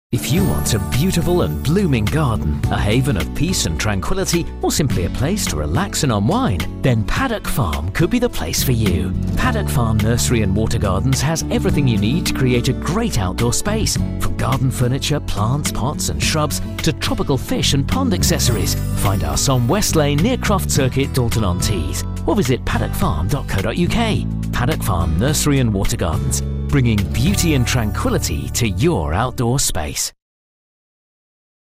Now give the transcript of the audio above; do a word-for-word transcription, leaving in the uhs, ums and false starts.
If you want a beautiful and blooming garden, a haven of peace and tranquility, or simply a place to relax and unwind, then Paddock Farm could be the place for you. Paddock Farm Nursery and Water Gardens has everything you need to create a great outdoor space, from garden furniture, plants, pots and shrubs, to tropical fish and pond accessories. Find us on West Lane near Croft Circuit, Dalton-on-Tees, or visit paddock farm dot co dot U K. Paddock Farm Nursery and Water Gardens, bringing beauty and tranquility to your outdoor space.